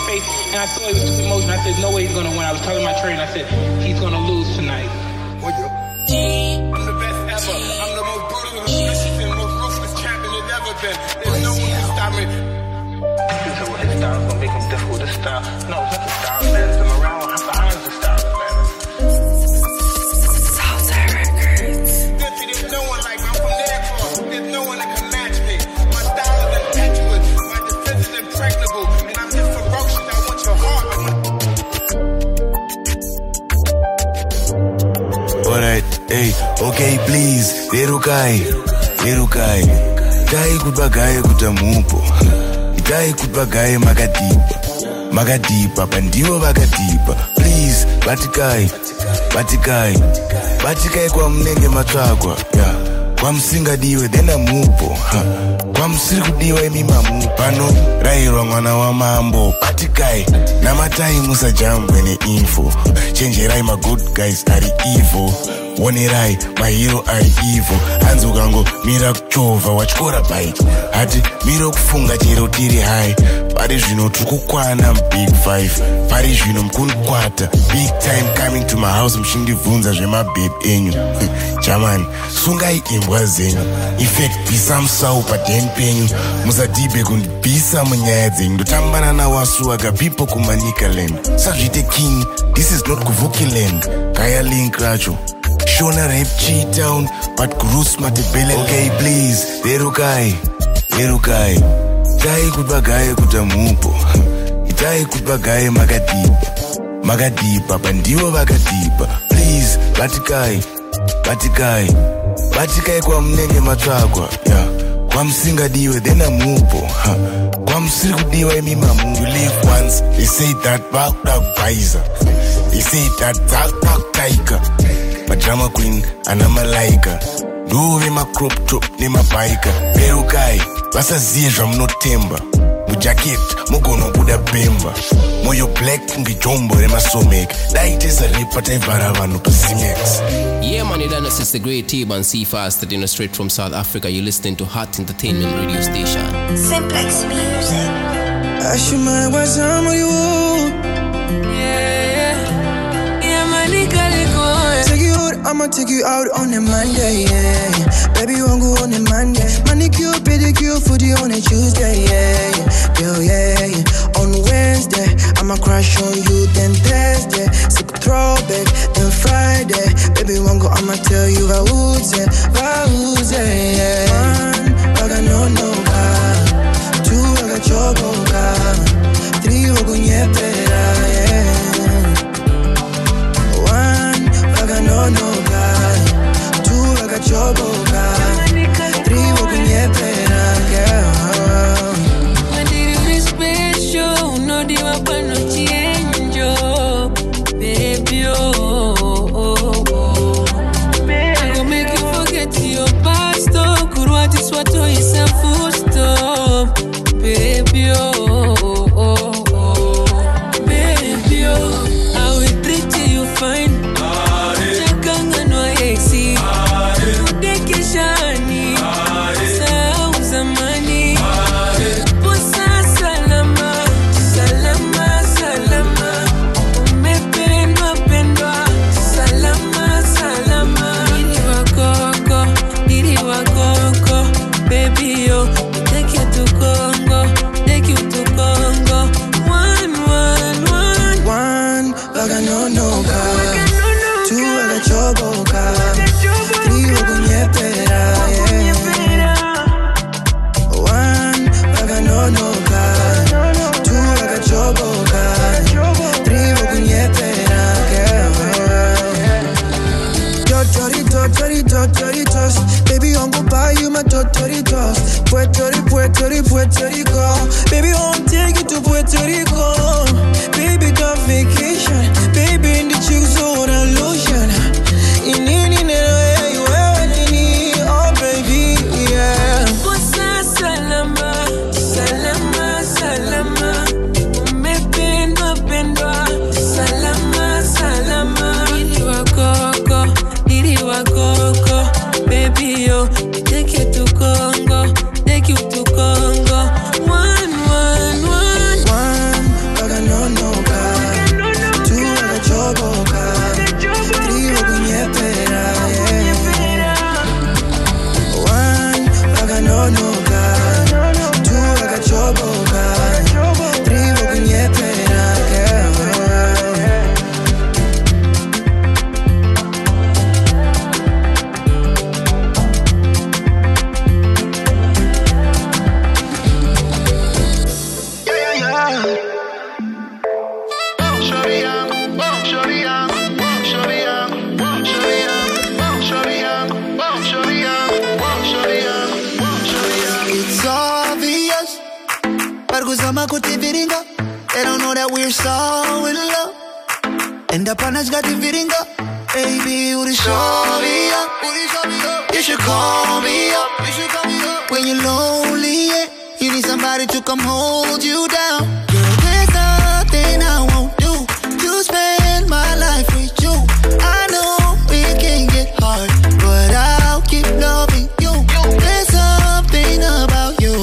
face, and I thought it was just emotion. I said, no way he's gonna win. I was telling my trainer, I said, he's gonna lose tonight. I'm the best ever. I'm the most brutal, vicious, and most ruthless champion there's ever been. There's no one to stop me. His style is gonna make him difficult. This style, no, it's not the style, man. It's the morale behind the style, man. Salsa Records. There's no one like me. I'm from there across. There's no one that can match me. My style is impetuous. My defense is impregnable. And I'm just ferocious. I want your heart. Alright, hey, okay, please. Erukai. Dai kubagaye kutamupo. Dai kubagaye Magadipa, pandiwo Magadipa. Please, Batikai kwa mnenge matragwa. Yeah. Kwa msinga diwe dena mupo. Kwa msiriku diwe mimamu. Pano, rairo mwana wa mambo. Batikai, na matai musa jambo ene info. Change rai my good guys are evil. One rai, my hero are evil. Hanzu gango, mira kuchova, wachkora bite. Hati, mira kufunga chero tiri high. Parijino tukukwana big five. Parijino mkunkwata. Big time coming to my house mshindi vunza jema babe enyu. Jamani, sungai imbwa zenyu. Effect bisamsa upa den penyu. Musadibe kundibisa mnyaya zenyu. Dutambana na wasu aga people kumanika land. Sajite king, this is not kuvuki land. Kaya link racho. Shona rap G-Town, but Kurus Matebele. Okay, please, Erukai. Dai kubagaye kutamupo. Dai kubagaye Magadipa, pandiwo Magadipa. Please, Batikai kwa mnenge matragwa. Yeah. Kwa msinga diwe dena mupo. Kwa msiriku diwe mimamu. You live once, they say that back Pfizer. They say that back Taika. My drama queen, and I'm a liker. Do my crop top, name a biker. Perukai, basa zija, I'm not timber. Mujacket, mugono buda bimba. Moyo black, mbi jombo, rema so make. That is a repate varavano to Simex. Yeah, man, you know, it's the great T-Ban C-Fast, straight from South Africa. You're listening to Hot Entertainment Radio Station. Simplex Music. Ashima wazamu you. I'ma take you out on a Monday, yeah. Baby, won't go on a Monday. Manicure, pedicure, foodie on a Tuesday, yeah. Yeah. On Wednesday, I'ma crush on you, then Thursday. Sick throwback, then Friday. Baby, won't go, I'ma tell you Vauze, yeah. One, baga no, two, I got your boca. Three, we're going yeah. No, guy. Two, I got your boca. Three, walking yeah, better, girl. When did you be special? No, do I want no change, baby, I go make you forget your past, Kurwati swato is a full stop, baby, baby, I will treat you fine. Baby, I'm gonna buy you my Totoritos. Puerto Rico. Baby, I'll take you to Puerto Rico. Baby, got vacation. Baby, in the chill zone, lotion. Oh, baby, yeah. Salama. Umependwa. Salama. Iriwa koko. Baby, yo, take you to Congo. One, Vakuzama kuti viringa. They don't know that we're so in love. And the partner's got the viringa. Baby, would you show me up? You should call me up. When you're lonely, yeah, you need somebody to come hold you down. Girl, there's nothing I won't do to spend my life with you. I know it can get hard, but I'll keep loving you. There's something about you.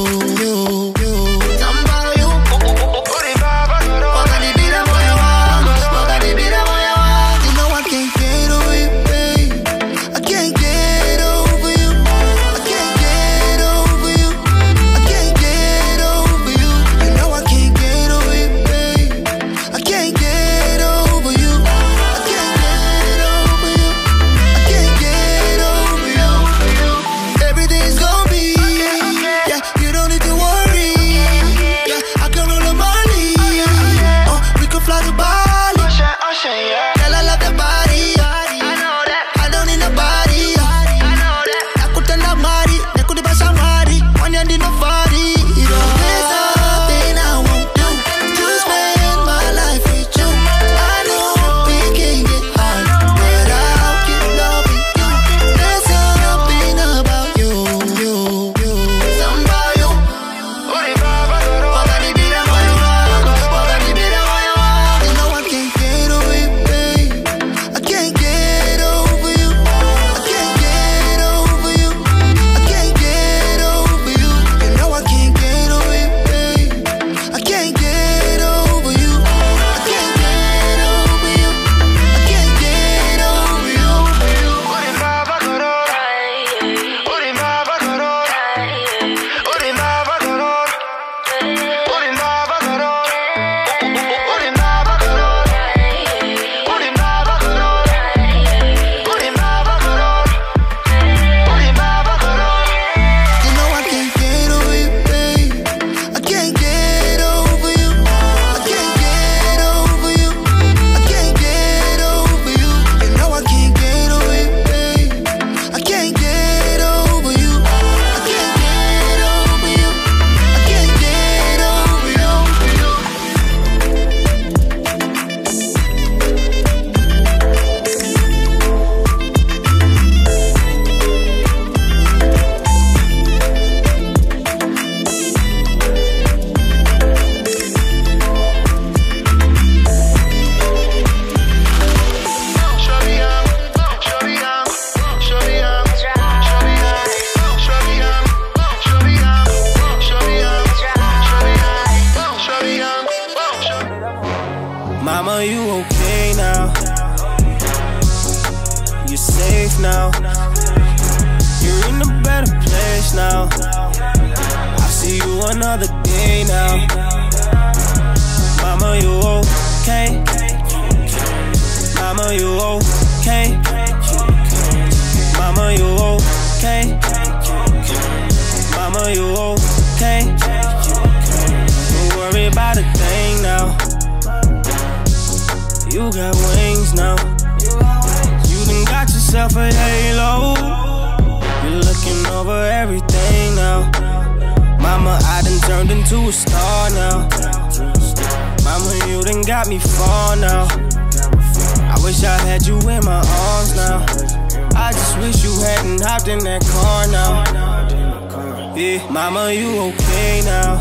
Mama, you okay now?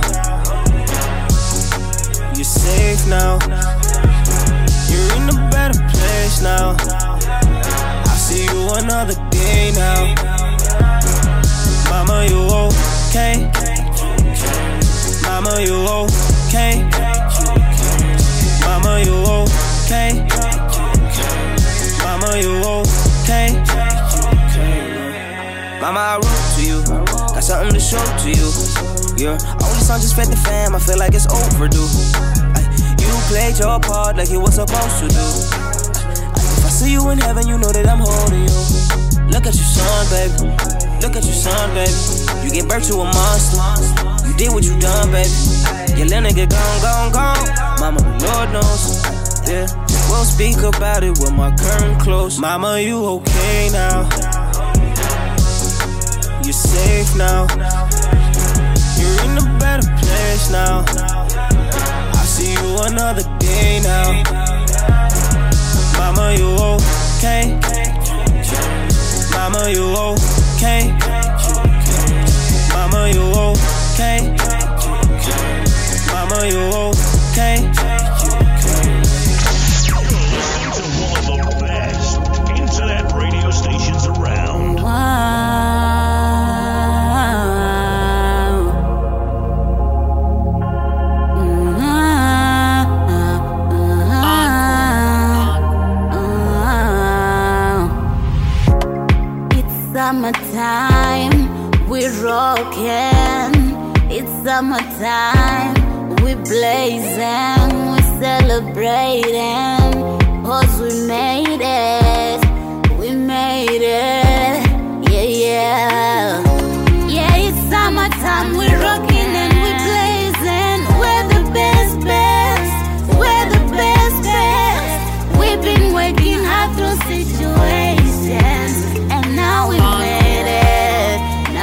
You're safe now. You're in a better place now. I see you another day now. Mama, you okay? Mama, you okay? Mama, you okay? Mama, you okay? Mama, I wrote to you. Got something to show to you. Your only son just fed the fam, I feel like it's overdue. You played your part like you were supposed to do. If I see you in heaven, you know that I'm holding you. Look at your son, baby. Look at your son, baby. You gave birth to a monster. You did what you done, baby. Your little nigga gone. Mama, the Lord knows. Yeah, we'll speak about it with my curtain closed. Mama, you okay now? You're safe now. You're in a better place now. another day now. Mama, you okay? Mama, you okay? Mama, you okay? Mama, you okay? Listening to one of the best internet radio stations around. Summertime, we're rockin'. It's summertime, we blazing, we celebrating. 'Cause we made it, yeah, yeah. Yeah, it's summertime, we're rockin' and we blazing. We're the best, we're the best. We've been working hard through situations, and now we made it,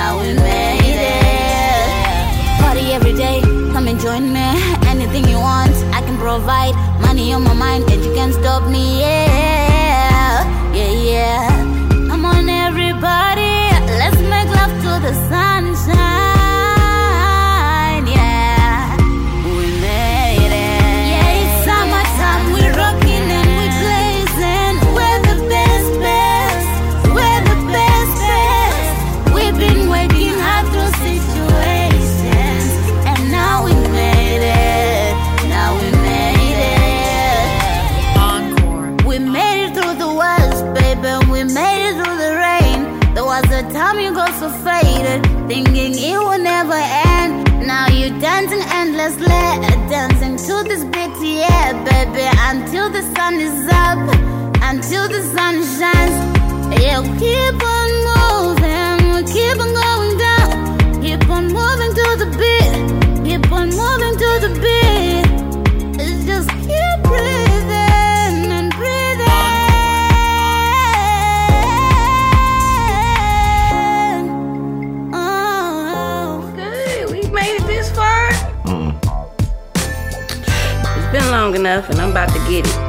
Party every day, come and join me. Anything you want, I can provide. Money on my mind, and you can't stop me, yeah. Come on everybody, let's make love to the sunshine, yeah. We made it. Yeah, it's summertime, we're rocking and we're blazing. We're the best, we're the best. We've been working hard through situations, and now we made it, Encore. We made it through the worst, baby, we made it through the rain. There was a time you got so faded, thinking it would never end. Now you're dancing endlessly, dancing to this beat, yeah, baby. Until the sun is up, until the sun shines. Yeah, keep on moving, keep on going down. Keep on moving to the beat, keep on moving to the beat. Just keep breathing and breathing. Good, we made it this far. It's been long enough, and I'm about to get it.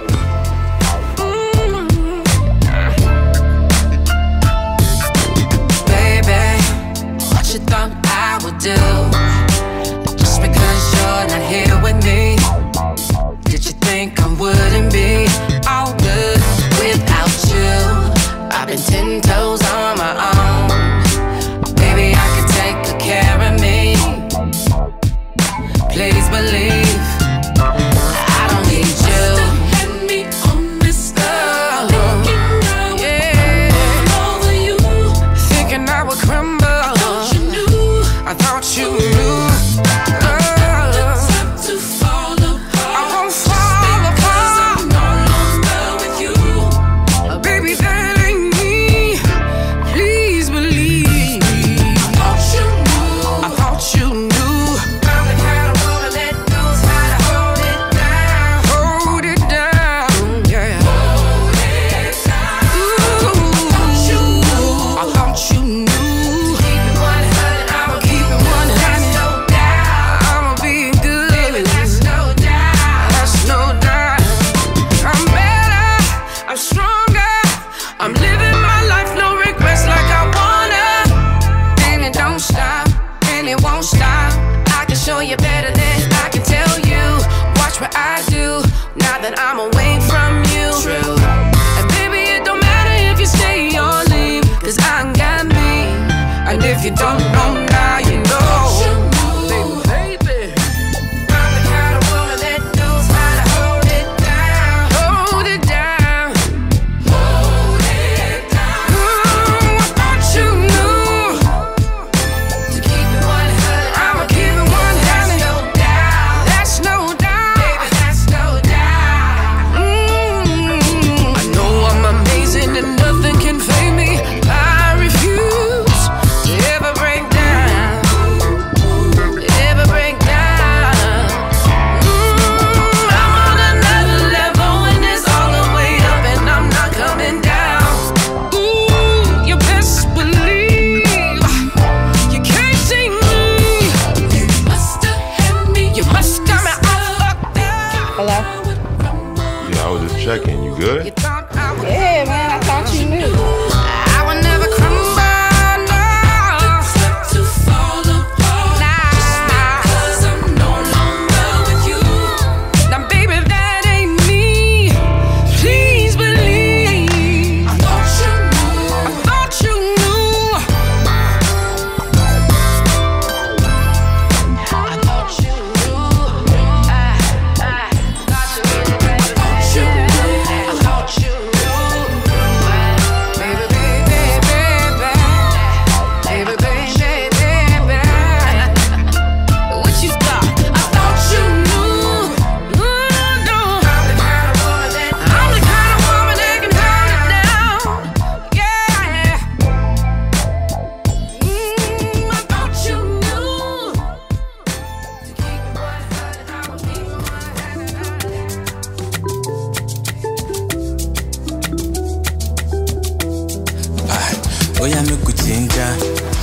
Baby, what you thought I would do? Just because you're not here with me, did you think I wouldn't be all good without you? I've been 10 toes on my own. Baby, I can take good care of me. Please believe I don't need you. Let me on this stuff. Yeah, all over you. Thinking I would crumble. Thought you knew. I thought you knew. To fall apart. I won't fall apart. I'm no longer with you. Baby, that ain't me. Please believe. I thought you knew. I thought you knew. I'm the kind of woman that knows how to hold it down. Hold it down, yeah. Hold it down. Ooh, I thought you knew. Keep it 100, I'ma keep it 100. No doubt, I'ma be good. Baby, that's no doubt. That's no doubt. I'm better, I'm stronger. I'm living my life, no regrets like I wanna. And it don't stop, and it won't stop. I can show you better than I can tell you. Watch what I do, now that I'm away from you. True. And baby, it don't matter if you stay or leave, 'cause I got me. And if you don't know now, you know. Baby, I'm the kind of woman that knows how to hold it down. Hold it down. Hold it down. Ooh, I thought you knew. To keep it 100, I'ma keep it 100. No doubt. That's no doubt. Baby, that's no doubt. I know I'm amazing and nothing can fade me. I refuse to ever break down. good? You thought I was Yeah, man, I thought you knew. I would never crumble, no. To fall apart, just because I'm no longer with you. Now, baby, that ain't me. Please believe. I thought you knew. I thought you knew. I thought you knew. Oh yeah, make we ginger.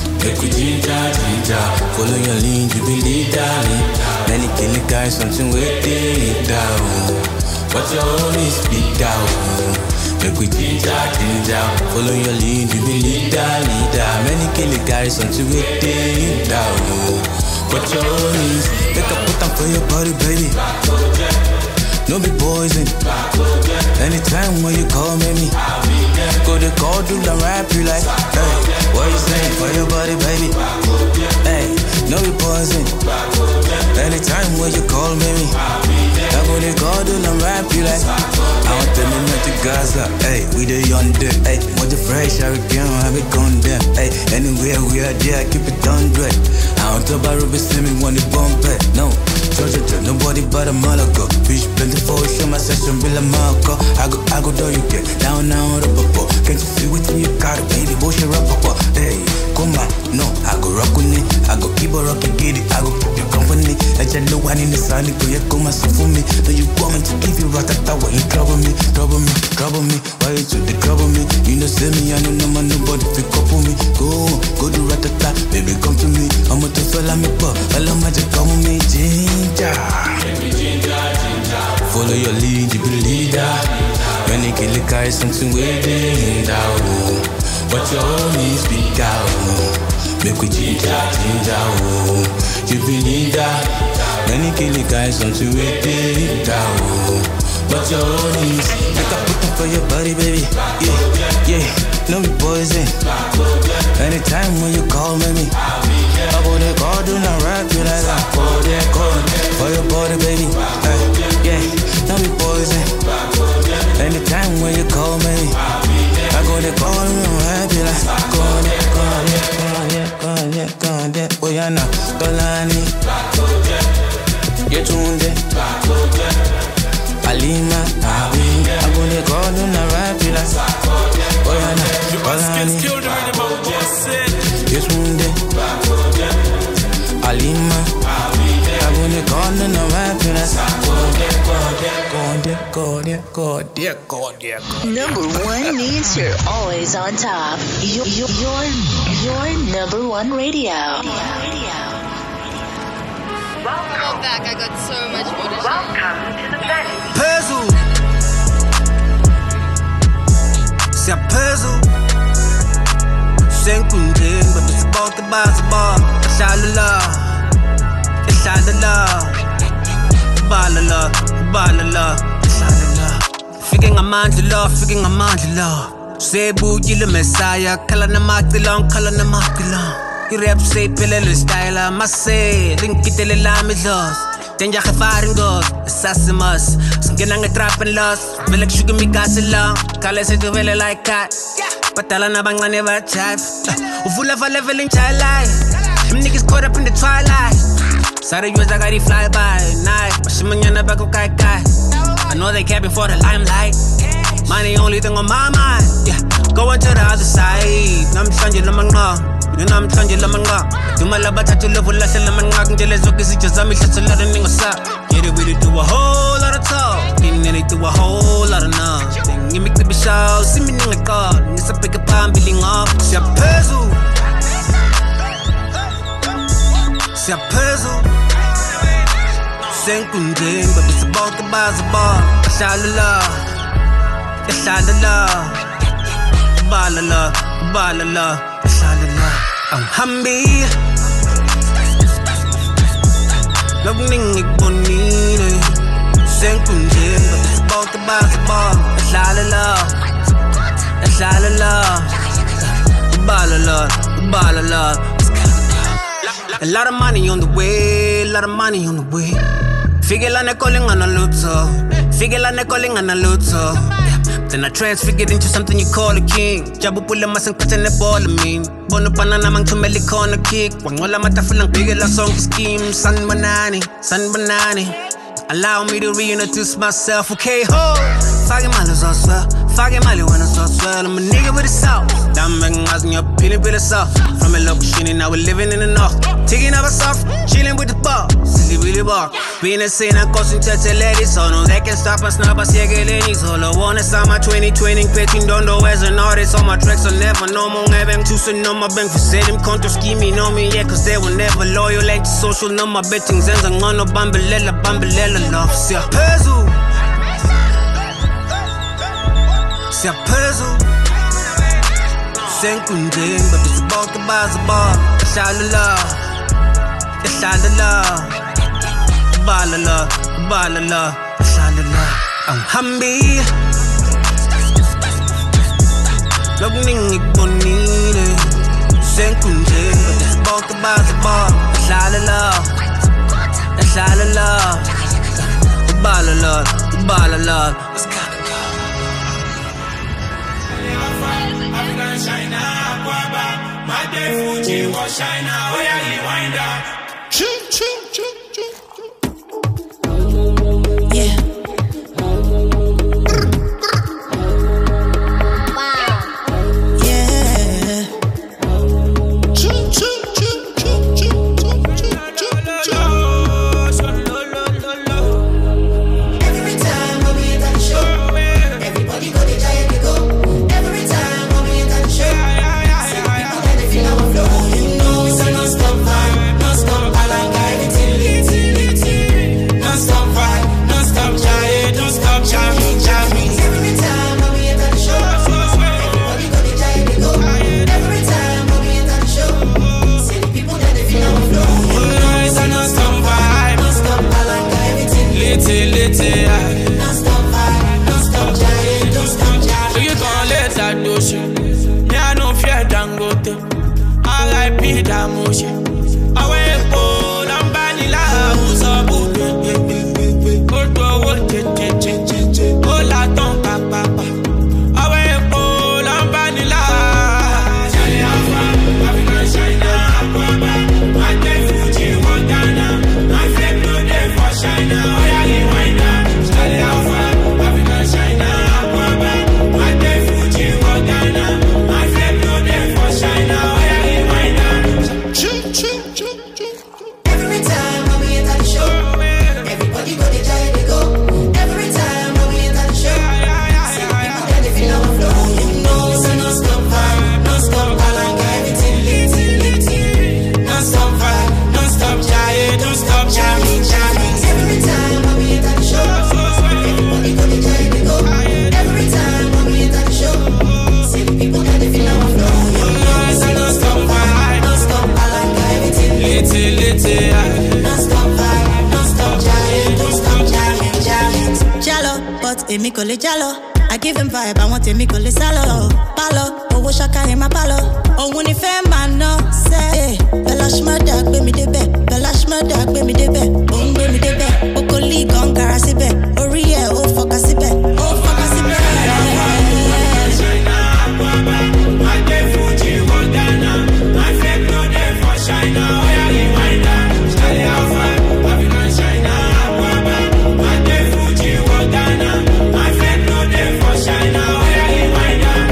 Follow your lead, you believe darling. Many kill the guys, something waiting down. But your own is big down. Make we ginger. Follow your lead, you believe darling. Many kill the guys, something waiting down. But your own is, make a put on for your body, baby. No be poison. Anytime when you call me, go to call, do the rap, you like, hey, what you saying for your body, baby? Hey, no be poison. Anytime when you call me, I go to call, do the rap, you like, I want to meet the Gaza, hey, we the young there, hey, more the fresh, I can have it gone there, hey, anywhere we are there, keep it 100. I want to buy Ruby, see me when you bump it, no. Nobody but a Malaga. Fish plentiful, show my session, Bill a Marco. I go do you get down now, the papa. Can't you see what you got, baby? Bullshit rap, papa. Hey, come on, no, I go rock on it. I go keep a rock and get it. I go keep your company. I just know one in the sun, go yeah, come and for me. No, you want me to give you right at that way. You trouble me. Why you took the trouble me? You know, see me, I know no man, nobody pick up on me. Go do right at that, baby, come to me. I'm a to fella me, but I love magic, come with me, ginger. Follow your lead, you believe that. When you kill the guy, something waiting down. But your own is big out. Make we ginger. You believe that. When you kill the guy, something waiting down. But your own is, make a put up for your body, baby. Yeah, no be poison. Anytime when you call me, I go there, call, do not rap, you like that. Call for your body, baby. Yeah, no be poison. Anytime when you call me, I go there, call, do not rap, you like. Go there. Oh yeah, now, Dolani. Get tuned in. Alima, I'm gonna go to the rap, you like. Oh yeah, now, Dolani. Get tuned in. Alima, I'm gonna go to the rap, you like. Go there. Number one means you're always on top. Your number one radio. Welcome back. I got so much more to share. Welcome to the best. Puzzle. C'est un puzzle. C'est un kundin, but it's about the basketball. Shalala. Balala. Figing amandla. Sebu yile Messiah. Kala na makilong. I-rap say pilele style Mase, linkitele lamidlos Tenja gefaringos, assassimus Singena nge-trap and loss Vele kushuga mikasi lang Kale se tu vele like cat Patala na bang never chat Uvula for leveling child life Them niggas caught up in the twilight Sorry yours I got it fly by night Mashimanyana bako kai. I know they capping for the limelight Money only thing on my mind. Yeah, going to the other side Nam sanje lamang na I'm trying to lemon rock. Do my love, touch a level, let's lemon rock. Until it's okay, just a mix, just a lot of niggas up. Get it, we do a whole lot of talk. Then they do a whole lot of nothing. You make the bitch out, see me in the car. It's a big palm building up. C'est un puzzle. C'est un kundin, but it's about the basketball. Shalala. Yashalala, balala, balala, yashalala. I'm hambi. Logning ikbonine, senkunjin, but it's about the basketball. Yashalala, yashalala, balala, balala. A lot of money on the way, a lot of money on the way. Figure like calling on a luto, figure like calling on a luto. Then I transfigured into something you call a king. Jabu pula masang kacang na ball mean. Bono pa na namang tumeli corner kick. Wang wala matafalang bigger la song scheme. San banani. Allow me to reintroduce myself, okay ho. Faggy mali so swell, faggy mali when I so swell. I'm a nigga with a south. Damn making us in your pili south. From a location, now we're living in the north. Taking up a soft, chilling with the bar. Silly really bar. Being a scene and causing touch a lady. So no, they can stop us now, but see again. Solo one is on my 2020, petting don't know as an artist. All my tracks are never no more. Having two so no my bank for set him counter scheming on me, yeah, cause they were never loyal. Like the social number betting zens and on no bambelela love. See a puzzle. See a puzzle. Senkunjin, but it's about the basketball. Yashalala, yashalala, balala, balala, yashalala. I'm hambi. Logning ikbonine, senkunjin, but it's about the basketball. Yashalala, yashalala, balala, balala. China, Guaba, my day Fuji was China, oh yeah, you wind up. Yeah. Wow. Yeah. Every time when we at the show, everybody go to giant to go. Every time when we at the show, see the people that they feel our flow. You know it's a non-stop vibe, non-stop alanga, everything lit. Non-stop vibe, non-stop giant, don't stop jamming. Every time when we at the show, everybody go to giant to go. Every time when we at the show, see the people that they feel our flow. You know it's a non-stop vibe, non-stop alanga, everything lit. Non-stop vibe, non-stop giant, don't stop jamming. So you gon' let that do shit. Me I no fear Dangote. R.I.P. Damoshi. Away po, Lambanila, who's a boot. Odo wo che. Ola ton pa. Away po, Lambanila. Charlie Alpha, African China, Guaba. My day Fuji, Montana. My flip no day for China. Oh yeah, you wind up. Charlie Alpha, African China, Guaba. My day Fuji, Montana. My flip no day for China. Oh yeah, you wind up. Every time when we at the show, everybody go to giant to go. Every time when we at the show, see the people that they feel our flow. You know it's a non-stop vibe, non-stop alanga, everything lit. Non-stop vibe, non-stop giant, don't stop jamming. Every time when we at the show, everybody go to giant to go. Every time when we at the show, see the people that they feel our flow. You know it's a non-stop vibe, non-stop alanga, everything lit. Non-stop vibe, non-stop giant, don't stop jamming. Jalo, but èmi kò lè jalo. I give him vibe, I want èmi kò lè sálọ. Palo, owó ṣaka in my palo. Òun ni fẹ́ máa ná sẹ́. Bella Shmurda gbé mi débẹ̀, Bella Shmurda gbé mi débẹ̀. Òun gbé mi débẹ̀, oko lì kan gara síbẹ̀. Orí ẹ̀ ó fọkà síbẹ̀, ó fọkà síbẹ̀. China, Guaba. My day Fuji, Montana. My flip no day for China. Oh yeah, you wind up. Charlie Alpha, African China, Guaba. My day Fuji, Montana. My flip no day for China. Oh yeah, you wind up.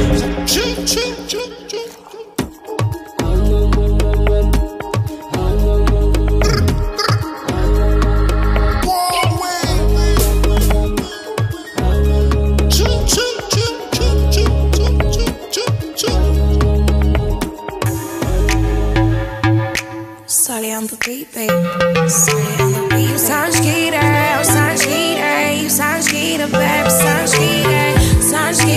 Sully on the beat, baby. Sully on the beat. You sound skeeter, you sound skeeter, you sound skeeter, baby. Sound skeeter,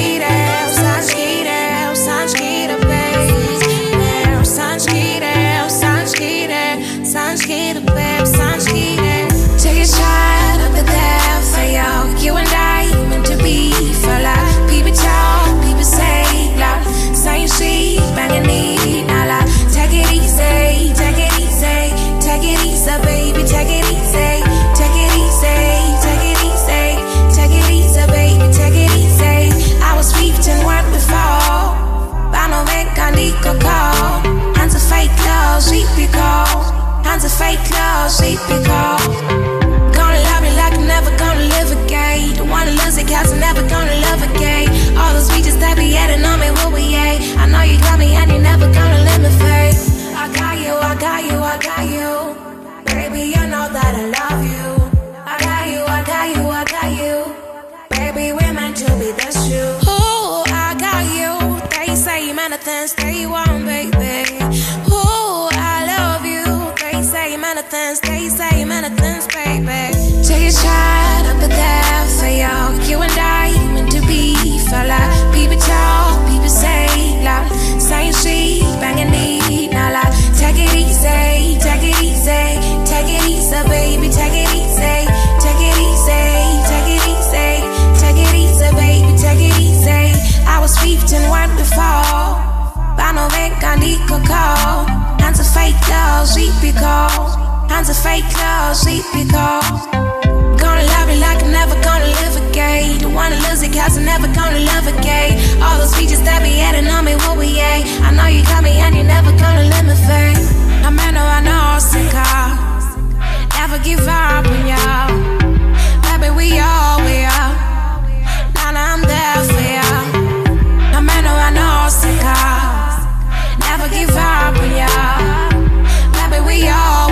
Sanskrit, babe, Sanskrit. Take a shot over there for you and I meant to be for life. People talk, people say loud, saying she banging it, now like take it easy, take it easy, take it easy, baby, take it easy, take it easy, take it easy, take it easy, baby, take it easy. I was 15 one before, but no man can call. Hands of fake love, sweet because. Hands of fake love, sweet because. Gonna love me like I'm never gonna live again. The one that loves it, cause I'm never gonna love again. All those speeches that be adding on me, what we ate. I know you got me and you're never gonna let me fade. I got you, I got you, I got you. Baby, you know that I love you. I got you, I got you, I got you. Baby, we're meant to be, that's true. Ooh, I got you. They say many things they want, baby. Ooh, I love you. They say many things, baby. Take a shot up there for you and I meant to be for life. People talk, people say loud, saying she banging it, now like take it easy, take it easy, take it easy, baby, take it easy, take it easy, take it easy, take it easy, baby, take it easy. I was 15 one before, but no man can call. Hands of fake love, sweet because. Hands of fake love, sweet because. Gonna love me like I'm never gonna live again. The one that loves it, cause I'm never gonna love again. All those speeches that be adding on me, what we ate. I know you got me and you're never gonna let me fade. I know, sinker. Never give up on y'all. Baby, we all. Now I'm there for ya. I know, sinker. Never give up on y'all. Baby, we all.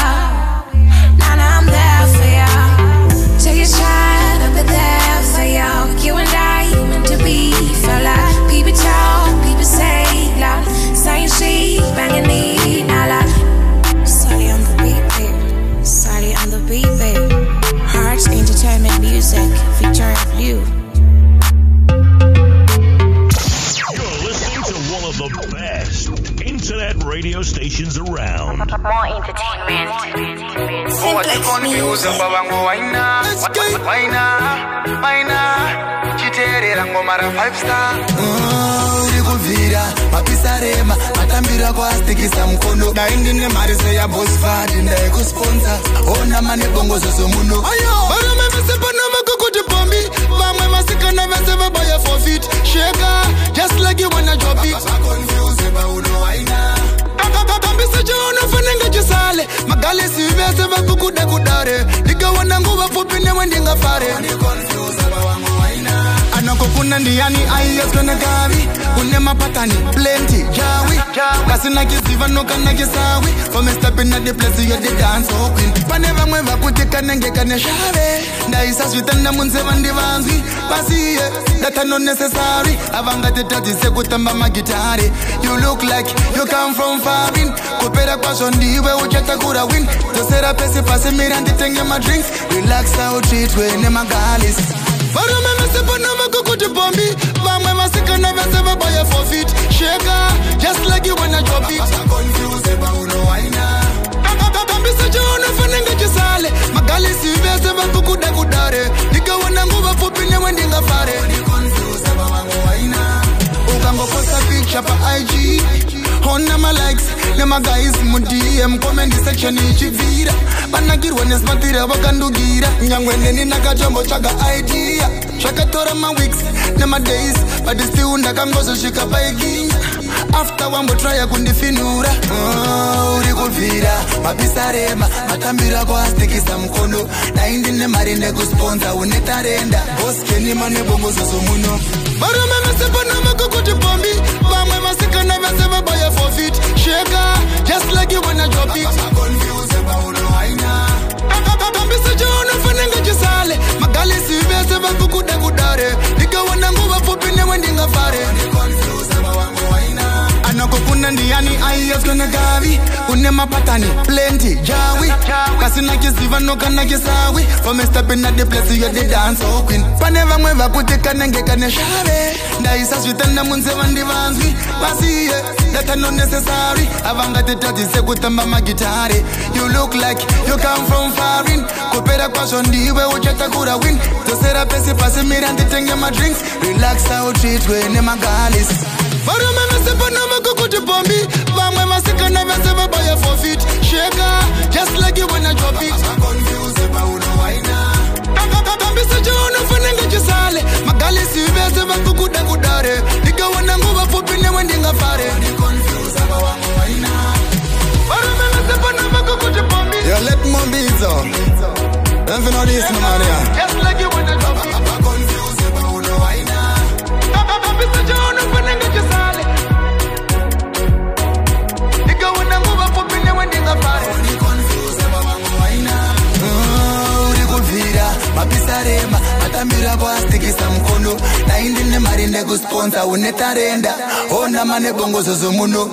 Now I'm there for ya. Take a shot over there for you and I meant to be for life. People talk, people say loud, saying she banging it, now like Sally on the beat, babe. Sally on the beat, babe. Hearts Entertainment Music, Victoria Blue. You're listening to one of the best internet radio stations around. More entertainment. Simplex Music. Urikuvira mapisarema matambira kwastikisa mkono daindine marise ya boss fadi ndaikusponsor ona mane bongo zozo muno varume vese panova kukuti pombi vamwe masikana vese vabaya for feet sheka just like you wanna drop it confuse bauno waina kakambisa chaunofanenga chisale magalisi vese vakukuda kudare ndikawana nguva fupi newe ndingafare anakokuna ndiani aiyeswene gavi kune mapatani plenty jawi kasina kisiva nokana kisawi for me stepping at the place you the dance queen pane vamwe vakutika nenge kane shave ndaisa svitana munze vandivanzwi basiye that no necessary avangati tatise kutamba magitari you look like you come from far in kupera kwazvo ndiwe uchatakura win tosera pese pasi mira nditenge madrinks relax out treatwe nemagalis varume vese panova kukuti pombi vamwe vasikana vese vabaya for feet sheka just like you wanna drop it confuse bauno waina kakambisa chaunofanenga chisale magalisi vese vakukuda kudare ndikawana nguva fupi newe ndingafare ukangoposta picture pa IG ona ma likes nema guys mu DM comment section ichivira banagirwa nesmatira vakandugira nyangwe neni nakachombo chaga idea chakatora ma weeks nema days but still ndakangozosvika paikinya after wambo try kundifinura urikuvira mapisarema matambira kwastikisa mkono daindine mari nekusponsor une tarenda boss kenima nebongo zozo muno varume vese panova kukuti pombi vamwe vasikana vese vabaya for feet sheka just like you wanna drop it confuse bauno waina kakambisa chaunofanenga chisale magalisi vese vakukuda kudare ndikawana nguva fupi newe ndingafare anakokuna ndiani aiyeswene gavi kune mapatani plenty jawi Kasina kisiva no kana kisawi. For me stepping at the place you the dance queen. Paneva mweva kuti kanenge kane shave. Ndaisa switenda munse vandivanzwi. Basi that are not necessary. Avanga te tati se kutamba magitare. You look like you come from foreign. Kopera kwa shondiwe uchata kura win. Tosera pesi pasi mirandi tenge my drinks. Relax how treat we ne magalis. Varuma mesepa na makukuti pombi. Vamwe masika na meseba buy a forfeit. Shaker, just like you when I drop it. I'm confused about uno waina. Kambi sacha uno fanenga chisale. Magalis ivese vakukuda kudare. Nika wana nguva fupi ne wendinga fare. I'm confused about uno waina. Varuma mesepa na makukuti pombi. Yo, let me be so. Don't you know this, man? Just like you when I drop it. I'm confused about uno waina. Kambi sacha uno fanenga chisale. Nika wana nguva fupi ne wendinga fare. I'm confused about uno waina. Mapisarema, matambira kwa stikisa mkono. Na indi ne marinde kusponsor unetarenda. Ona mane bongo zozo muno.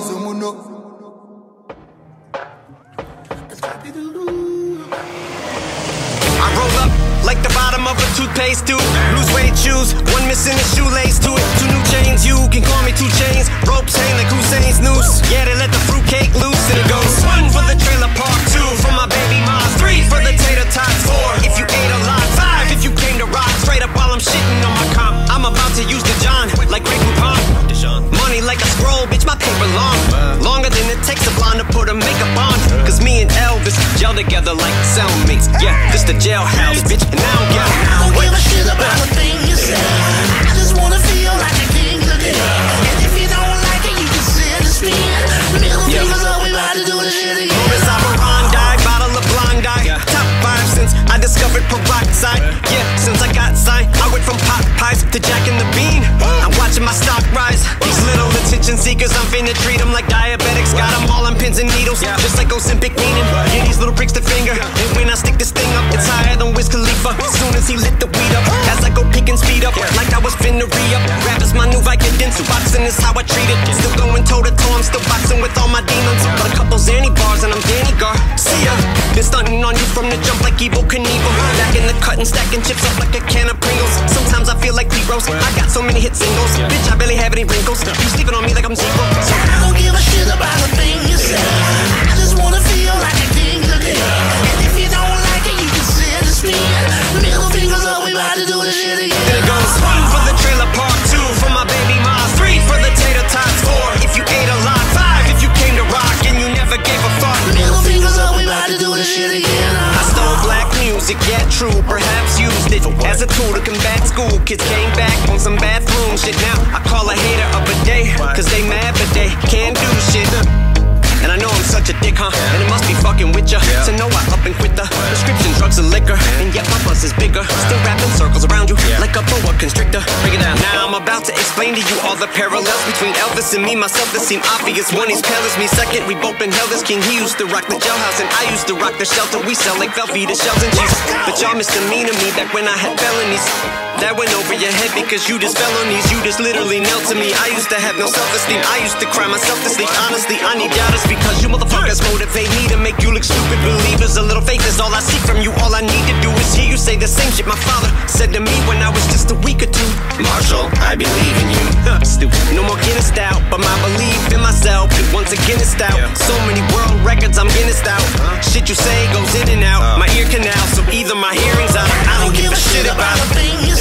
I roll up like the bottom of a toothpaste tube. Lose weight shoes, one missing a shoelace to it. 2 new chains, you can call me 2 chains. Ropes hang like Hussein's noose. Yeah, they let the fruitcake loose and it goes 1 for the trailer park, 2 for my baby mom, 3 for the tater tots, 4 if you ate a lot, 5 if you came to rock. Straight up while I'm shitting on my comp. I'm about to use the John like Grey Poupon. Money like a scroll, bitch, my paper long. Longer than it takes a blonde to put a makeup on. Cause me and Elvis gel together like cellmates. Yeah, this the jailhouse, bitch, and now I'm I don't give a shit about a thing you say. I just wanna feel like a king today. And if you don't like it, you can sit and spin. Middle fingers up, we about to do this shit again. Moving Samarandai, bottle of Blondie. Top 5 since I discovered peroxide. Yeah, since I got signed, I went from pot pies to Jack and the Bean. I'm watching my stock rise. These little attention seekers, I'm finna treat them like diabetics. Got them all on pins and needles, just like Ozempic meaning. Yeah, these little pricks the finger. And when I stick this thing up, it's higher than Wiz Khalifa. Soon as he lit the weed up, as I go pick and speed up, like I was finna re-up. Rap is my new Vicodin, so boxing is how I treat it. Still going toe-to-toe, I'm still boxing with all my demons. But a couple Zanny bars and I'm Danny Gar. See ya. Been stunting on you from the jump like Evel Knievel. Back in the cut and stacking chips up like a can of Pringles. Sometimes I feel like P-Rose. I got so many hit singles. Bitch, I barely have any wrinkles. You sleeping on me like I'm zero. So I don't give a shit about a thing you say. I just wanna feel like a king today. And if you don't like it, you can sit and spin. Middle fingers up, we about to do this shit again. Then it goes 1 for the trailer park, 2 for my baby mom, 3 for the tater tots, 4 if you ate a lot, 5 if you came to rock and you never gave a fuck. Middle fingers up, we about to do this shit again. I stole black music, yeah true, perhaps used it as a tool to combat school. Kids came back on some bathroom shit. Now I call a hater up a day, cause they mad but they can't do shit. And I know I'm such a dick, huh? And it must be fucking with ya to know I up and quit the prescription drugs and liquor. And yet my buzz is bigger, still wrapping circles around you like a boa constrictor. Break it down. Now I'm about to explain to you all the parallels between Elvis and me, myself that seem obvious. One, he's pale as me. Second, we both been held as king. He used to rock the jailhouse and I used to rock the shelter. We sell like Velveeta shells and cheese. But y'all misdemeanor me back when I had felonies. That went over your head because you just fell on these. You just literally knelt to me. I used to have no self-esteem. I used to cry myself to sleep. Honestly, I need doubters because you motherfuckers motivate me to make you look stupid. Believers, a little faith is all I see from you. All I need to do is hear you say the same shit my father said to me when I was just a week or 2. Marshall, I believe in you. Stupid. No more Guinness out, but my belief in myself is once again it's out. So many world records, I'm Guinness out. Shit you say goes in and out. My ear canal, so either my hearing's out. I don't give a shit about a thing you say.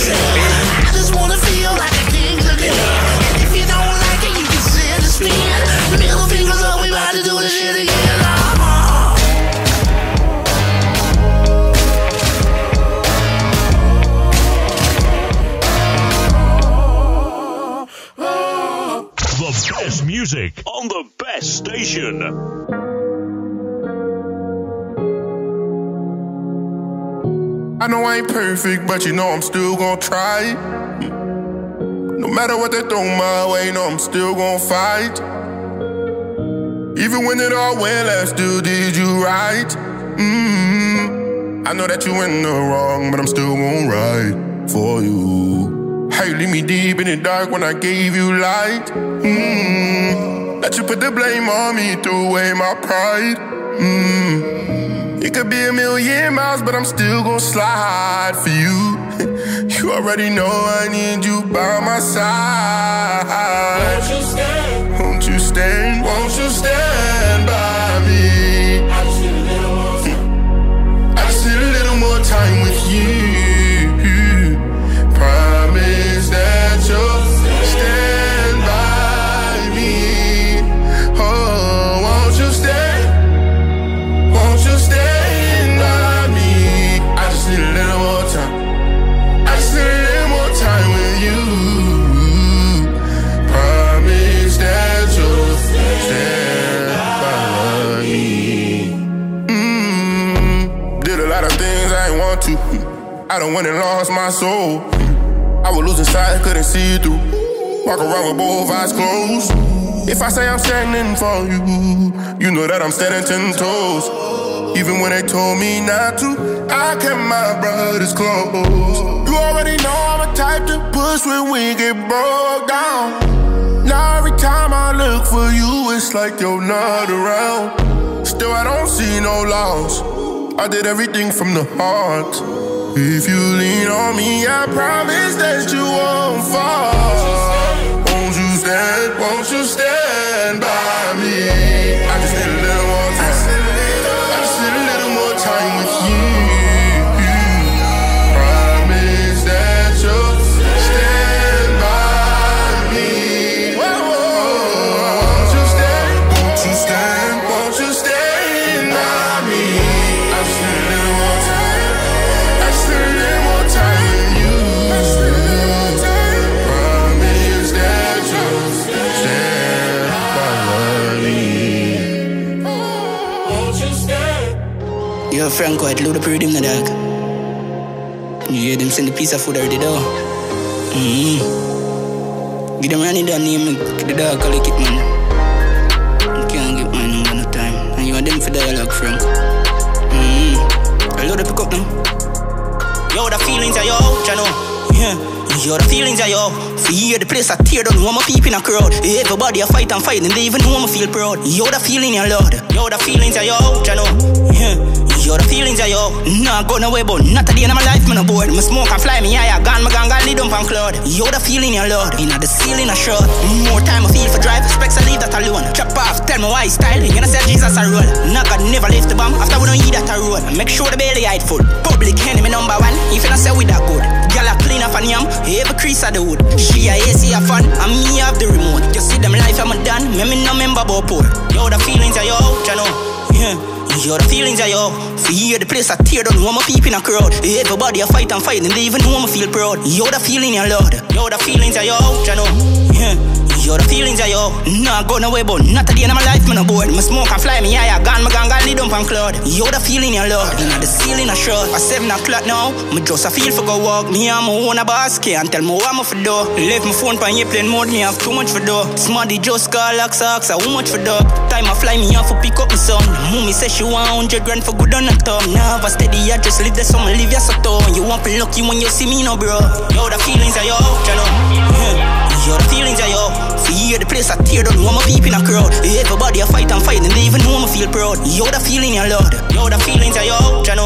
I just wanna feel like a king today. And if you don't like it, you can sit and spin. Middle fingers up, we about to do this shit again. The best music on the best station. I know I ain't perfect, but you know I'm still gonna try. No matter what they throw my way, no, I'm still gonna fight. Even when it all went left, still did you right. I know that you in the wrong, but I'm still gonna ride for you. How you leave me deep in the dark when I gave you light. That you put the blame on me, threw away my pride. You could be a million miles, but I'm still gon' slide for you. You already know I need you by my side. Won't you stand? Won't you stand? Won't you stand by me? I just need a little more time with you. Promise that you'll stand by me. Oh, won't you stand? Won't you stand by me? I just need a little more time. I just need a little more time with you. Promise that you'll stand by me. Did a lot of things I ain't want to. I done went and lost my soul. I was losing sight, couldn't see through. Walk around with both eyes closed. If I say I'm standing for you, you know that I'm standing 10 toes. Even when they told me not to, I kept my brothers close. You already know I'm a type to push when we get broke down. Now every time I look for you, it's like you're not around. Still I don't see no loss. I did everything from the heart. If you lean on me, I promise that you won't fall. Won't you stand? Won't you stand by me? I just need a little more time. I just need a little more time with you. Promise that you'll stand by me. Won't you stand? Won't you stand? Won't you stand by me? I just need a little more time. I just need a little more time with you. Promise that you'll stand by me. Won't you stand? Yo, Franco, I'd load up with him, the dog. You hear them send a piece of food already, though. Give them running down name, the dog call it, man. You can't get my number no time. And you want them for dialogue, Frank. I load up pick up now. Yo, the feelings are yo, Jano. Yeah. Yo, the feelings are yo. For hear the place I tear down, want my people in a crowd. Everybody a fight and fight, and they even know me feel proud. Yo, the feeling are Lord. Yo, the feelings are yo, Jano. Yeah. Yo, the feelings are yo. Nah, go nowhere, but not at the end of my life, man, aboard. Me smoke and fly, me higher, gone, my gang, lead up on cloud. Yo, the feeling are Lord. Inna the ceiling a shot. More time I feel for drive, specs I leave that alone. Chop off, tell me why style. You gonna say Jesus a roll. Nah, God never left the bomb, after we don't eat that a roll. Make sure the belly hide full. Public enemy number one, if you not say we that good. Girl a clean up and yam, every crease of the wood. She a AC a fun, and me have the remote. You see them life I'm done, me no member about poor. Yo, the feelings are yo, Jano. Yeah. Yo, the feelings are yo. For hear the place I tear down, want my people in a crowd. Everybody a fight and fight, and they even know me feel proud. Yo, the feeling are Lord. Yo, the feelings are yo, Jano. Yeah. Yo, the feelings are yo. Nah, go nowhere, but not at the end of my life, man, aboard. Me smoke and fly, me higher, gone, my gang, lead up on cloud. Yo, the feeling are Lord. Inna the ceiling a shot. At 7 o'clock now, me just a feel for go walk. Me and my own a boss, can't tell me what I'm for do. Left my phone pan airplane mode, me have too much for do. Smarty just call, ask, how much for do. Time I fly, me off for pick up my son. Mommy say she want 100 grand for good on the top. Now have a steady, I just live there, so me live ya so tone. You won't be lucky when you see me, no bro. Yo, the feelings are yo, Jano. Yo, the feelings are yo. For hear the place I tear down, want my people in a crowd. Everybody a fight and fight, and they even know me feel proud. Yo, the feeling are Lord. Yo, the feelings are yo, Jano.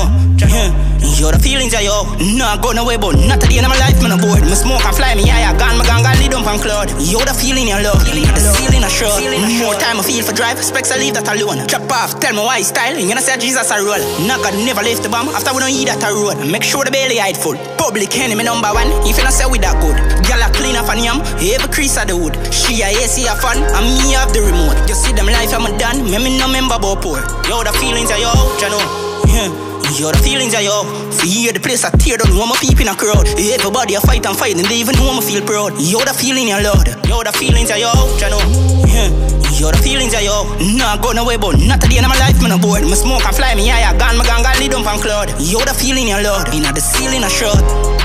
Yo, the feelings are yo. Nah, go nowhere, but not at the end of my life, man, aboard. Me smoke and fly, me higher, gone, my gang, lead up on cloud. Yo, the feeling are Lord. The ceiling a shot. More time I feel for drive, specs I leave that alone. Chop off, tell me why style, you gonna say Jesus a roll. Nah, God never left the bomb, after we don't eat that a road. Make sure the belly hide full. Public enemy number one, if you not say we that good. Girl a clean up and yam, every crease of the wood. She a AC a fun, and me have the remote. You see them life I'm done, me no member about poor. Yo, the feelings are yo, Jano. Yeah. Yo, the feelings are yo. For hear the place I tear down, want my people in a crowd. Everybody a fight and fight, and they even know me feel proud. Yo, the feeling are Lord. Yo, the feelings are yo, Jano. Yeah. Yo, the feelings are yo. Nah, go nowhere, but not at the end of my life, man, aboard. Me smoke and fly, me higher, gone, my gang, lead up on cloud. Yo, the feeling are Lord. Inna the ceiling a shot.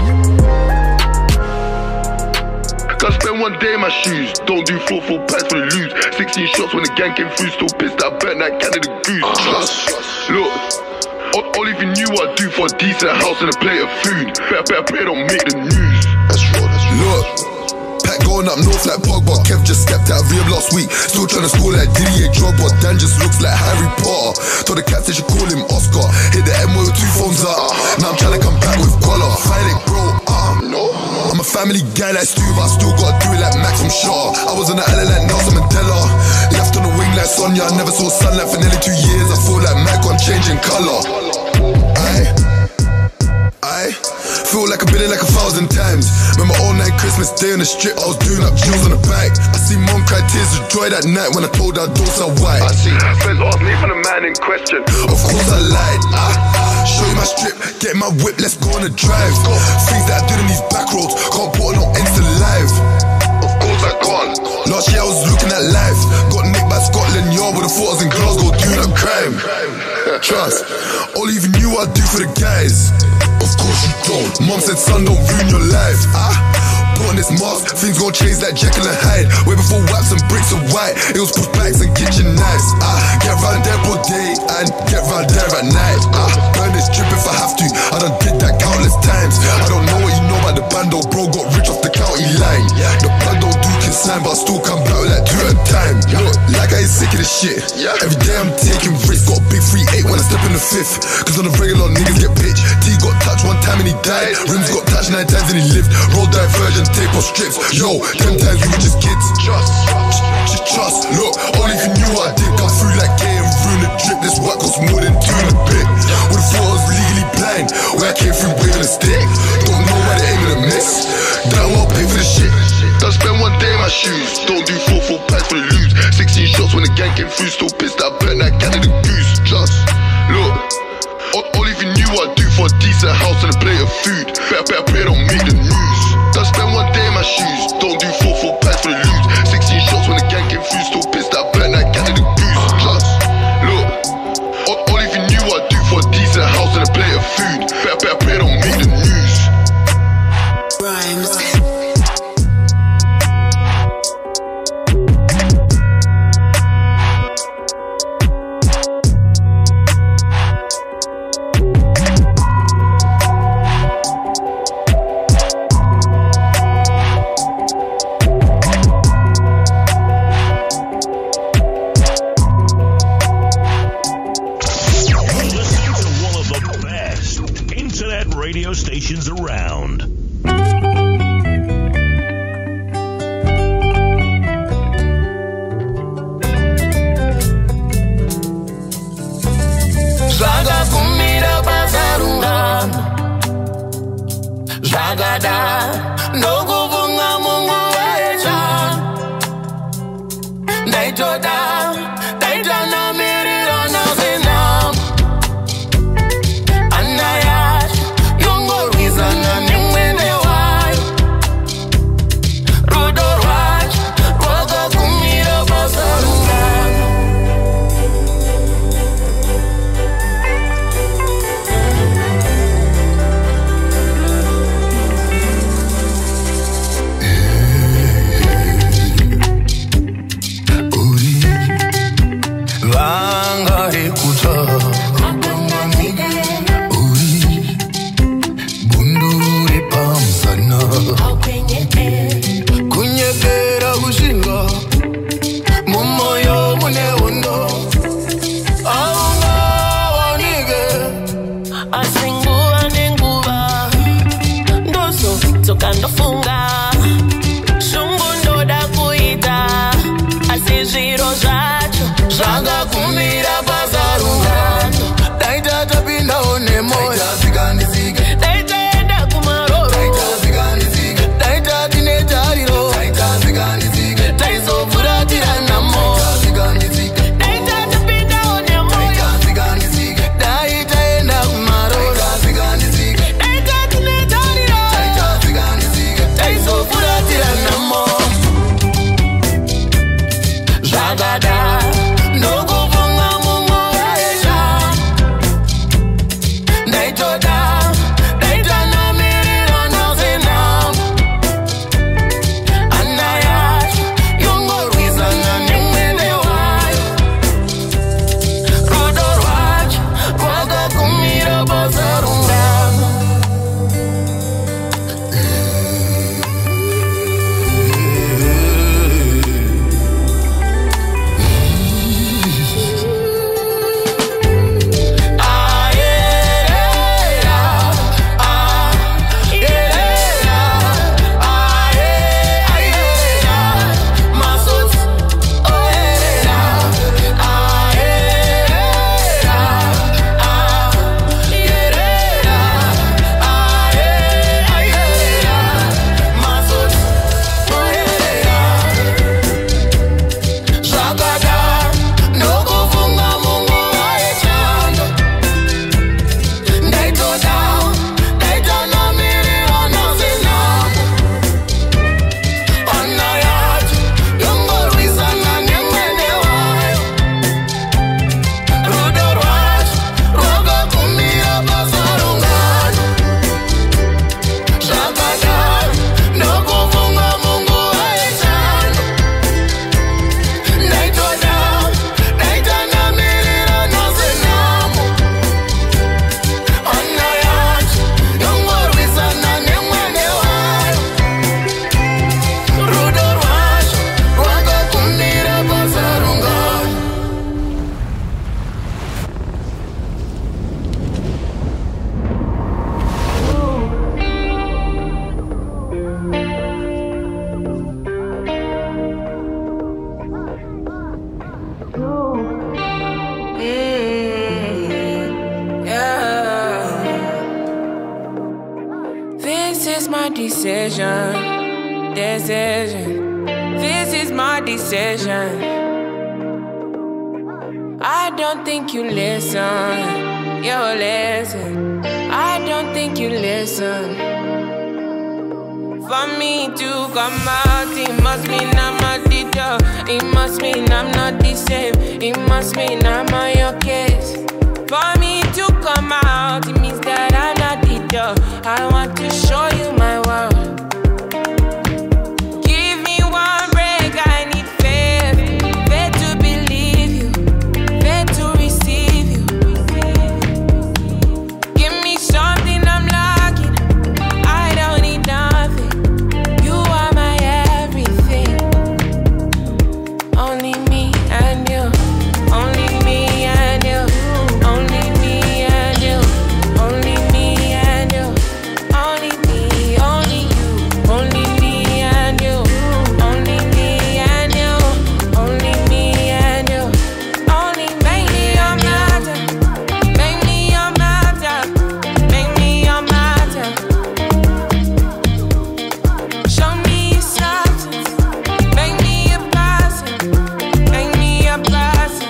Gotta spend one day in my shoes. Don't do 4 packs for the lose. 16 shots when the gang came through. Still pissed I burnt that Canada goose. Look, all even knew what I do for a decent house and a plate of food. Better pray don't make the news. That's right, that's right. Look, Pat go going up north like Pogba. Kev just stepped out of rehab last week. Still trying to score like Didier Drogba. Dan just looks like Harry Potter. Told the cats they should call him Oscar. Hit the M with 2 phones up. Now I'm trying to come back with collar. Fight it, bro. No. I'm a family guy like Stu, but I still gotta do it like Max from Shaw. I was on the island like Nelson Mandela. Left on the wing like Sonia. I never saw sunlight for nearly 2 years. I feel like Michael, I'm changing color. I feel like I've been in like 1,000 times. Remember all night Christmas Day on the strip, I was doing up jewels on the bike. I see mom cry tears of joy that night when I told her don't sell white. I see friends ask me for the man in question. Of course I lied. Show you my strip, get my whip, let's go on a drive. Things that I did in these back roads, can't put on no Insta live. Of course I can't. Last year I was looking at life. Got nicked by Scotland Yard with the thought I was in Glasgow doing a crime. Trust, all even knew I'd do for the guys. Of course you don't. Mom said son don't ruin your life. Put on this mask, things gon' change like Jekyll and Hyde. Way before wax and bricks of white, it was push bags and kitchen knives. Get round there all day and get round there at night. Burn this drip if I have to, I done did that countless times. I don't know what you know about the bando, bro got rich off the county line. The bando do consign, but I still come back with like 2 at a time. Look, like I ain't sick of this shit. Every day I'm taking risks, got a big 3-8 when I step in the 5th. Cause on the regular niggas get pitched. T got touched 1 time and he died. Rims got touched 9 times and he lived. Roll diversion, tape or strips. Yo, 10 times we were just kids. Just trust. Look, only if you knew what I did. Come through like K and ruin the drip. This work costs more than 2 and a bit. Would've thought I was legally blind when I came through waving a stick. Don't know why they aiming to miss. Then I won't pay for the shit. Don't spend 1 day in my shoes. Don't do 4 full packs for the lose. 16 shots when the gang came through. Still pissed that I burnt that Canada goose. Just look, all even knew what I'd do for a decent house and a plate of food. Better pray don't make the news. Don't spend 1 day in my shoes. Don't do 4 full packs for the lose. 16 shots when the gang came through. Still pissed that I burnt that Canada goose. Just look, all even knew what I'd do for a decent house and a plate of food. Better pray don't make the news. Rhymes. Radio stations around. Joga comida pra zarungano, joga da, no guvunga mungu eja, dai joda, dai jana mirira na zina, anaya. my decision. This is my decision. I don't think you listen. You listen. I don't think you listen. For me to come out, it must mean I'm a teacher. It must mean I'm not the same. It must mean I'm on your case. For me to come out, it means that I'm not the teacher. I want to show you my world. Give me one break, I need faith. Faith to believe you, faith to receive you. Give me something I'm lacking. I don't need nothing. You are my everything. Only me and you. Only me and you. Only me and you. Only me and you. Only me, only you. Only me and you. Only me and you. Only me and you. Only make me your matter. Make me your matter. Make me your matter. Show me your substance. Make me a person. Make me a person.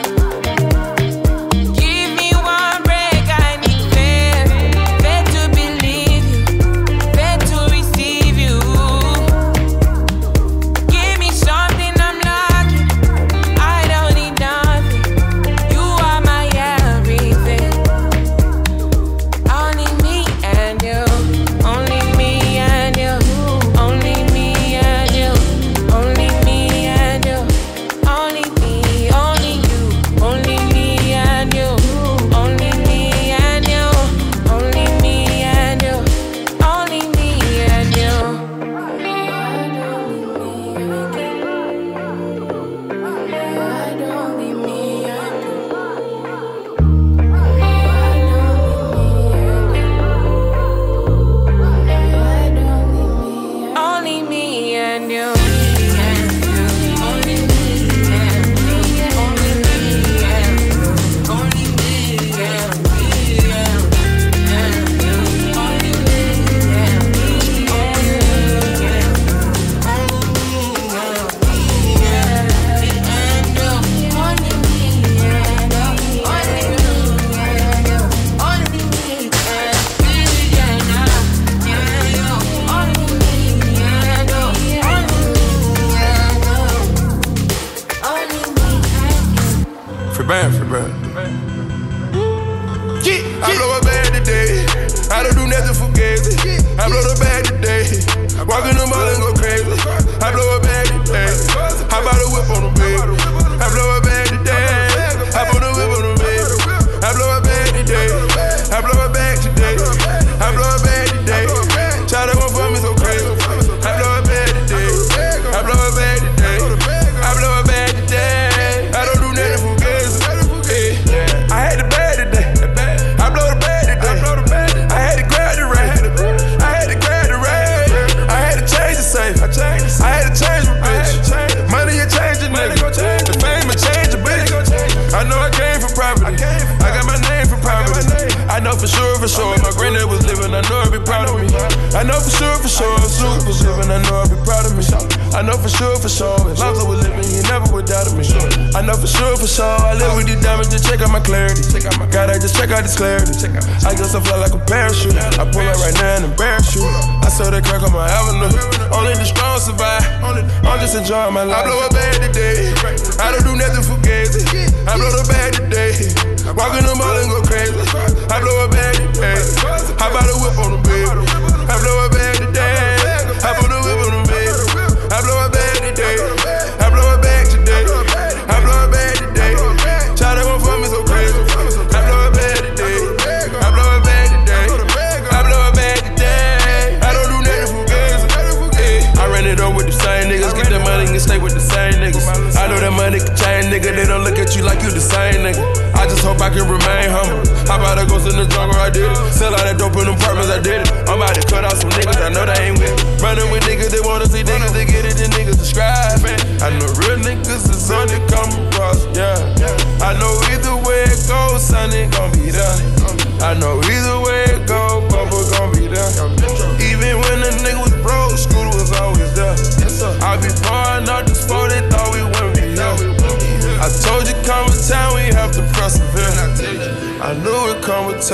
Give me one break, I need faith. Faith to believe you. Faith to receive you. Give me something I'm lacking. I don't need nothing. You are my everything. Only me and you. Only me and you. Only me and you. Only me and you. Only me, only you. Only me and you. Only me and you. Only me and you. Only me and you. Only me and you. Only me and you. Only me and you. Only me and you. Only me and Free band. I blow a bag today. I don't do nothing for gazy. I blow the bag today. Walk in the mall and go crazy. I blow a bag today. I bought a whip on the bed. I blow a bag today. I put a whip on the bed. I blow a bag today. I blow a bag today. I blow a bag today. Try to go for me so crazy. I blow a bag today. I blow a bag today. I blow a bag today. I don't do nothing for gazy. I had the bag today. I blow the bag today. I had to grab the rate. I had to grab the rate. I had to change the safe. I had to change my bitch. Money you change the nigga. The fame will change the bitch. I know I came from property. I got my name from property. I know for sure. My granddad was living. I know he'd be proud of me. I know for sure. Super was living. I know he'd be proud of me. I know for sure. If Lonzo was living, he never would doubt of me. I know for sure. I live with these diamonds to check out my clarity. Gotta just check out this clarity. I guess I fly like a parachute. I pull up right now and embarrass you. I saw that crack on my avenue. Only the strong survive. I'm just enjoying my life. I blow a bag today. I don't do nothing for gazy. I blow the bag today. Walk in the mall and go crazy. I blow a bag today. I bought a whip on the bed. I blow a bag today. I put a whip on the bed. I blow a bag today. I blow a bag today. I blow a bag today. Try to go for me so crazy. I blow a bag today. I blow a bag today. I blow a bag today. I don't do nothing for gazy. I ran it up with the same niggas. Get that money and stay with the same niggas. I know that money can change, nigga. They don't look at you like you the same nigga. I just hope I can remain humble. How about I go in the jungle? I did it. Sell all that dope in them apartments, I did it. I'm about to cut out some niggas, I know they ain't with it. Running with niggas, they wanna see niggas, they get it, then niggas subscribe. I know real niggas is on it, come across, yeah. I know either way it goes, son, it gon' be there. I know either way it goes, Bubba gon' be there. Even when a nigga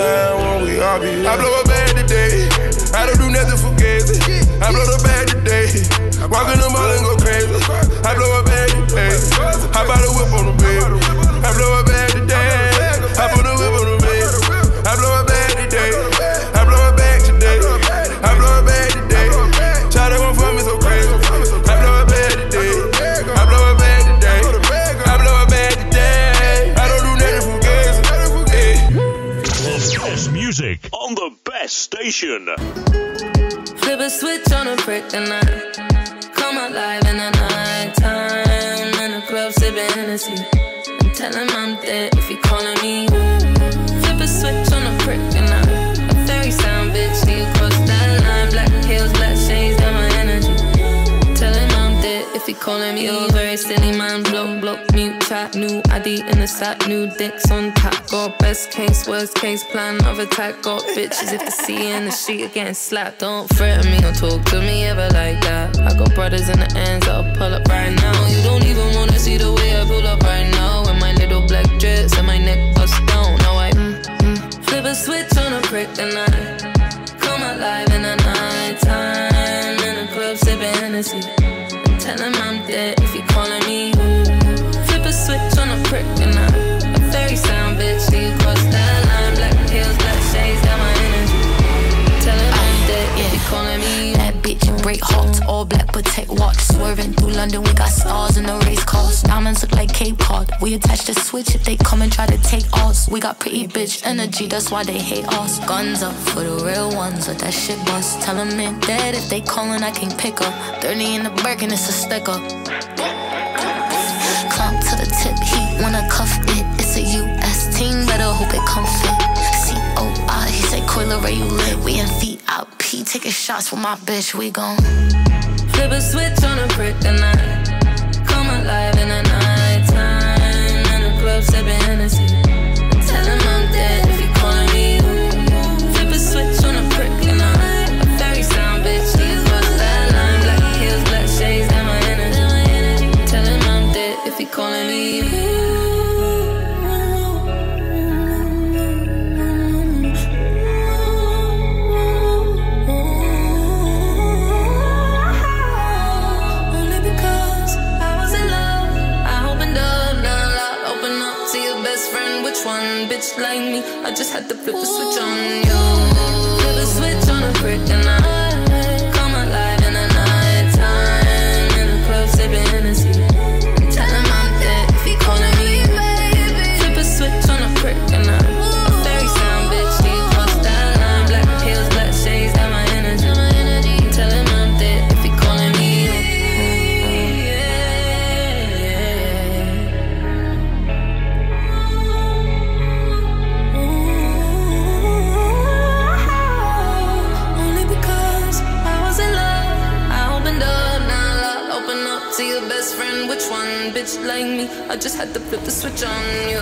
time when we all be here. I blow a bag today. I don't do nothing for gazy. I blow the bag today. Walk in the mall and go crazy. I blow a bag today. I buy the whip on the bed. I blow a bag today. I put the whip on the bed. I blow a bag today. I blow a bag today. I blow a bag today. Try to go for me so crazy. I blow a bag today. I blow a bag today. I blow a bag today. I don't do nothing for gazy. The best music on the best station. Flip a switch on a brick and I come alive in the night time. In the club sipping Hennessy and tell him I'm dead if he calling me. Flip a switch on a brick and I a fairy sound bitch. See you cross that line. Black heels, black shades, got my energy. Tell him I'm dead if he calling me. You're very silly man, blow, mute chat. New ID in the sack, new dicks on top. Got best case, worst case, plan of attack. Got bitches if they see you in the street again slapped. Don't threaten me or talk to me ever like that. I got brothers in the ends that'll pull up right now. You don't even wanna see the way I pull up right now. With my little black dress and my neck bust down. Now I flip a switch on a prick and I come alive in the night time. In the club sipping Hennessy and tell him I'm dead if he calling me. Flip a switch on a prick and I a fairy sound bitch. See you cross that line. Black heels, black shades, got my energy. Tell him I'm dead if he calling me. That bitch in break hearts, all black protect watch. Swerving through London, we got stars in the race cars. Diamonds look like Cape Cod. We attach the switch if they come and try to take ours. We got pretty bitch energy, that's why they hate us. Guns up for the real ones, let that shit bust. Tell them they're dead if they callin', I can pick up. 30 in the Birkin, it's a sticker. Climb to the tip, he wanna cuff it. It's a US team, better hope it come fit. C-O-I, he say Coiler, where you lit? We in VIP, taking shots with my bitch, we gon' flip a switch on a brick and I come alive in the night time. In the club sipping Hennessy and tell him I'm dead if he calling me. Flip a switch on a brick and I a fairy sound bitch. He's cross that line. Black heels, black shades, got my energy. Tell him I'm dead if he calling me. One bitch like me, I just had to flip the switch on you. Flip a switch on a brick and I come alive in the night time. In the club sipping Hennessy and tell him I'm dead if he calling me. Flip a switch on a brick and I a fairy sound bitch. He cross that line. Black heels, black shades, got my energy. Tell him I'm dead if he calling me. To your best friend, which one bitch like me? I just had to flip the switch on you.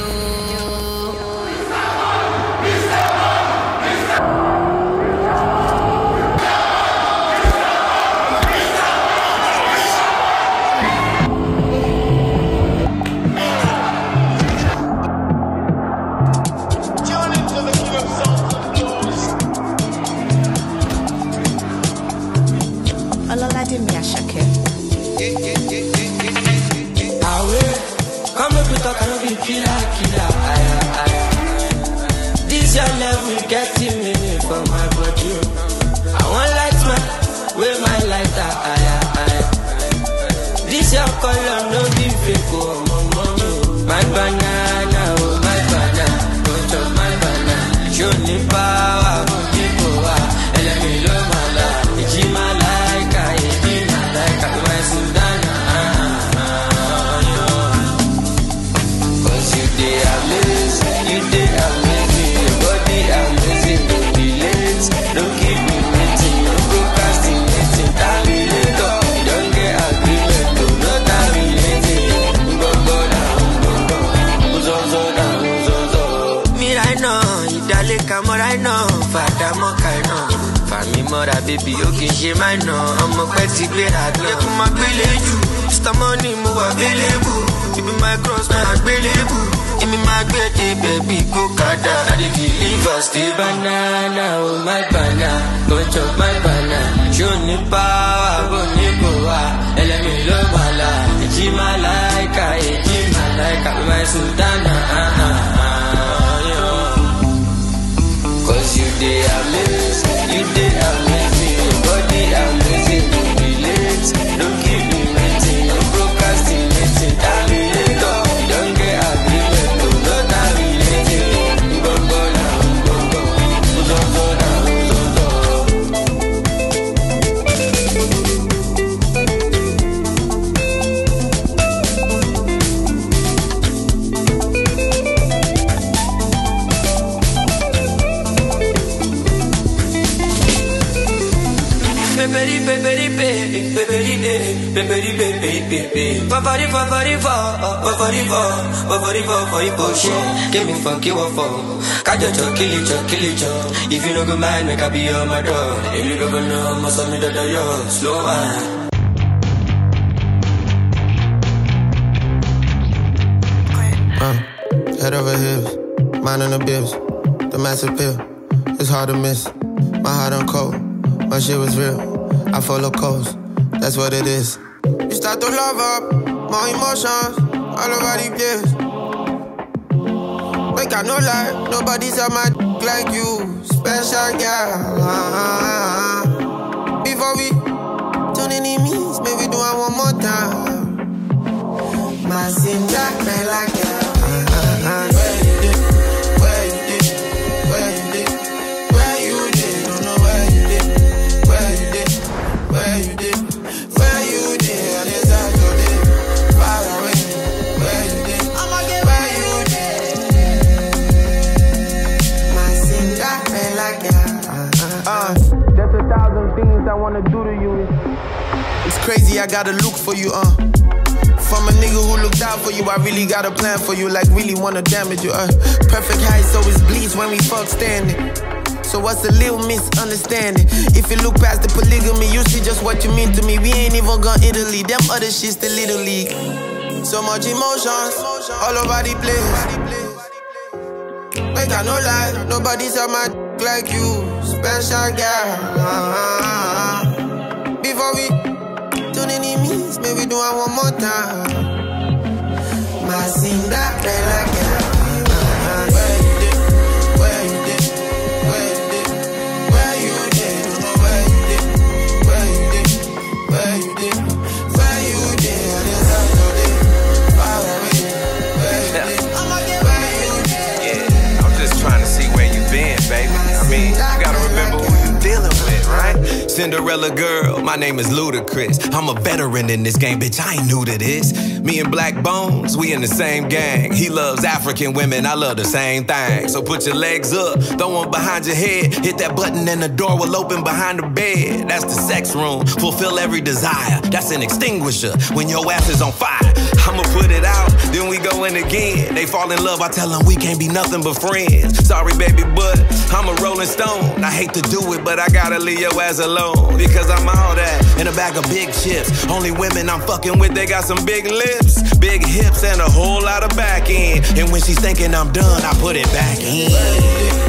This your level getting me for my body. I want light man with my lighter. This your color no be fake oh my banana oh my banana, don't chop my banana. Show me power, people and let me love my life. It's my like my Sudana. Cause you dey amazing, you dey amazing. Your body amazing, don't be late. Don't keep me waiting, you're procrastinating. Terminator, you don't get agreement. Do not terminating. Go down, me right now, you dale come right now. Fada mo kaino, fami mora baby, okay she might know. I'm a petty great at love. My village, Mr. Money, move available. You be my cross, my believe. Give me my baby, go kada. I dey deliver, stay banana, oh my banana. Go chop my banana. Show me power, go nipoa. Let me love my life. It's my like, my sultana. Cause you dey amazing, you dey amazing. Your body amazing, don't be late. Don't keep me waiting, don't procrastinating. Terminator, you don't get agreement, no terminating. Give me funky waffle. Kill it. If you no go mind, make I be on my door. If you go know, must have me that yo. Slow wine. Head over heels, mind on the bills, the massive pill. It's hard to miss. My heart on cold, my shit was real. I follow codes, that's what it is. You start to love up, more emotions, all over the place. Make I no lie, nobody's on my like you, special girl. Before we turn enemies, maybe do it one more time. My sin that man like that. Where you did, don't know where you did, on this side of the far away, where you did, I'ma get where you did. My sin got me like that. There's 1,000 things I wanna do to you. It's crazy, I gotta look for you, From a nigga who looked out for you, I really got a plan for you, like really wanna damage you, Perfect height, so it bleeds when we fuck standing. So what's a little misunderstanding? If you look past the polygamy, you see just what you mean to me. We ain't even gone Italy, them other shit's the little league. So much emotions, all over the place. Like I no lie, nobody's on my like you, special girl. Before we turn enemies, maybe do it one more time. My sin that play like that. Where you did, where you did, where you did, where you did, don't know where you did, where you did, where you did, where you did, on this side of the far away, where you did, I'ma get where you did. Yeah, I'm just trying to see where you been, baby. I mean, you gotta remember who you dealing with, right? Cinderella girl, my name is Ludacris. I'm a veteran in this game, bitch, I ain't new to this. Me and Black Bones, we in the same gang. He loves African women, I love the same thing. So put your legs up, throw them behind your head. Hit that button and the door will open behind the bed. That's the sex room, fulfill every desire. That's an extinguisher when your ass is on fire. I'ma put it out, then we go in again. They fall in love, I tell them we can't be nothing but friends. Sorry baby, but I'm a rolling stone. I hate to do it, but I gotta leave your ass alone. Because I'm all that in a bag of big chips. Only women I'm fucking with, they got some big lips, big hips, and a whole lot of back end. And when she's thinking I'm done, I put it back in.